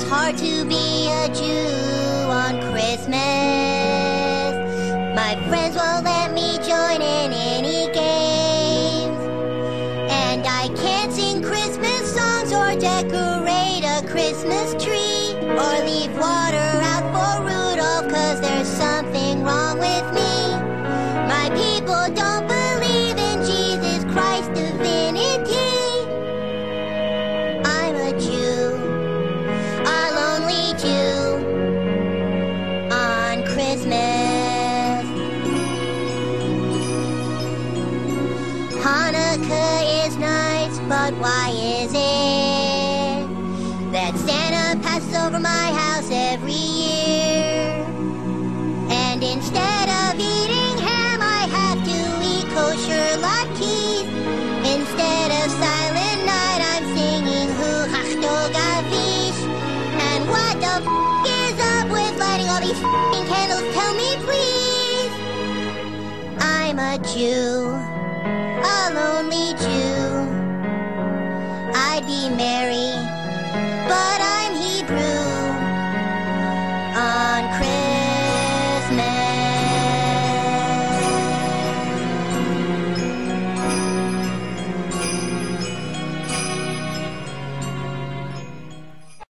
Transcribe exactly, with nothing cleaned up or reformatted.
hard to be a Jew on Christmas. My friends won't let me join in any games, and I can't sing Christmas songs or decorate a Christmas tree or leave water out for Rudolph, 'cause there's something wrong with me. My people don't believe in Jesus Christ's divinity. I'm a Jew, a lonely Jew on Christmas. Hanukkah is nice, but why is it that Santa passes over my house every year? And instead of eating ham, I have to eat kosher latkes. Instead of Silent Night, I'm singing Hu Hachto Gavish. And what the f*** is up with lighting all these f***ing candles? Tell me, please. I'm a Jew, a lonely Jew. I'd be merry